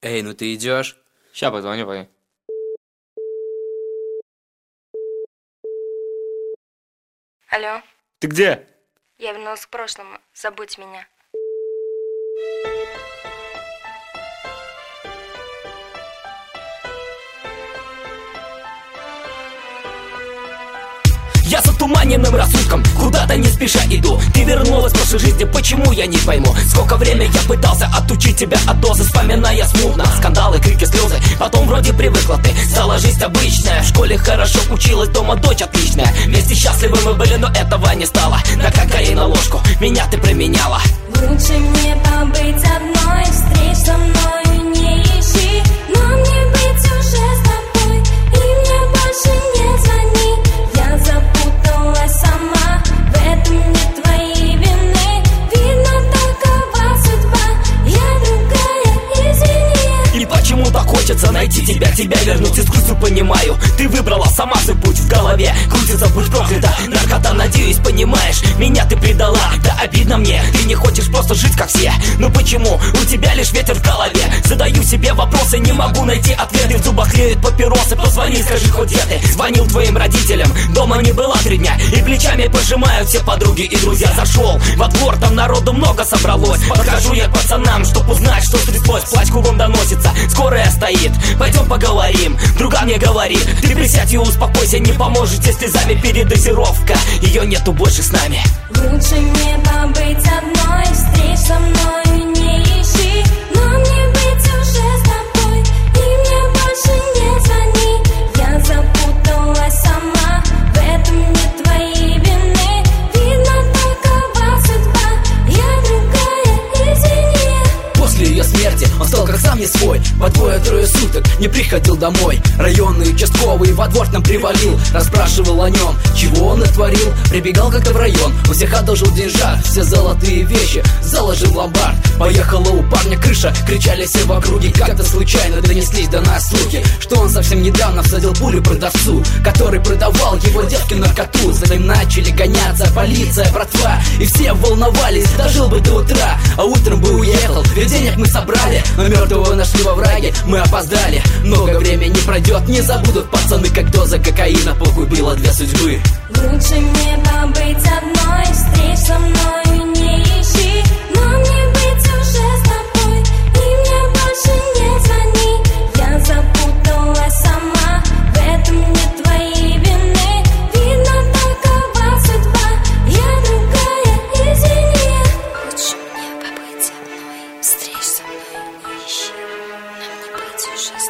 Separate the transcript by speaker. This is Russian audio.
Speaker 1: Эй, ну ты идешь?
Speaker 2: Ща позвоню, пойду.
Speaker 3: Алло,
Speaker 2: Ты где?
Speaker 3: я вернулась к прошлому. Забудь меня.
Speaker 4: Я с отуманенным рассудком куда-то не спеша иду. Ты вернулась в прошлой жизни, почему я не пойму? Сколько времени я пытался отучить тебя от дозы, вспоминая смутно скандалы, крики, слезы. Потом вроде привыкла ты, стала жизнь обычная. В школе хорошо училась, дома дочь отличная. Вместе счастливы мы были, но этого не стало. На кокаин ложку меня ты променяла.
Speaker 5: Лучше мне побыть одной, встреч со мною не ищи. Но мне быть уже с тобой, и мне больше не звони. Я запуталась сама, в этом нет твоей вины. Видно, такова судьба, я другая, извини.
Speaker 4: И почему так хочется найти тебя вернуть из грустью, понимаю. Ты выбрала сама свой путь, в голове крутится, будь проклята. Наркота, надеюсь, понимаешь, меня ты предала. Да обидно мне, ты не хочешь просто жить как все. Но почему у тебя лишь ветер в голове? Задаю себе вопросы, не могу найти ответы. В зубах тлеют папиросы, позвони, скажи, хоть где ты. Звонил твоим родителям, дома не была 3 дня. И плечами пожимают все подруги и друзья. Зашел во двор, там народу много собралось. Подхожу я к пацанам, чтоб узнать, что стряслось. Плач кругом доносится, скорая стоит. Пойдем поговорим, друга мне говорит. Ты присядь и успокойся, не поможете слезами. Передозировка, ее нету больше с нами.
Speaker 5: Лучше мне побыть одной, встреч со мною не ищи. Но мне быть уже с тобой, и мне больше не звони. Я запуталась сама, в этом нет твоей вины. Видно, такова судьба, я другая, извини.
Speaker 4: После ее смерти он стал как сам не свой. По 2-3 суток не приходил домой. Районный участковый во двор нам привалил. Расспрашивал о нем, чего он натворил. Прибегал как-то в район, у всех одолжил деньжат. Все золотые вещи заложил в ломбард. Поехала у парня крыша, кричали все в округе. Как-то случайно донеслись до нас слухи, что он совсем недавно всадил пулю продавцу, который продавал его девке наркоту. За ним начали гоняться полиция, братва, и все волновались, дожил бы до утра. А утром бы уехал, ведь денег мы собрали, но мертвого нашли во враге, мы опоздали. Много времени пройдет, не забудут пацаны, как доза кокаина погубила 2 судьбы.
Speaker 5: Лучше мне побыть одной, встреч со мною не ищи. Но мне быть уже с тобой, и мне больше не звони. Я запуталась сама, в этом нет твоей вины. Видно, такова судьба, я другая, извини.
Speaker 3: Лучше мне побыть одной. Встреч со мной не ищи. Нам не быть уже с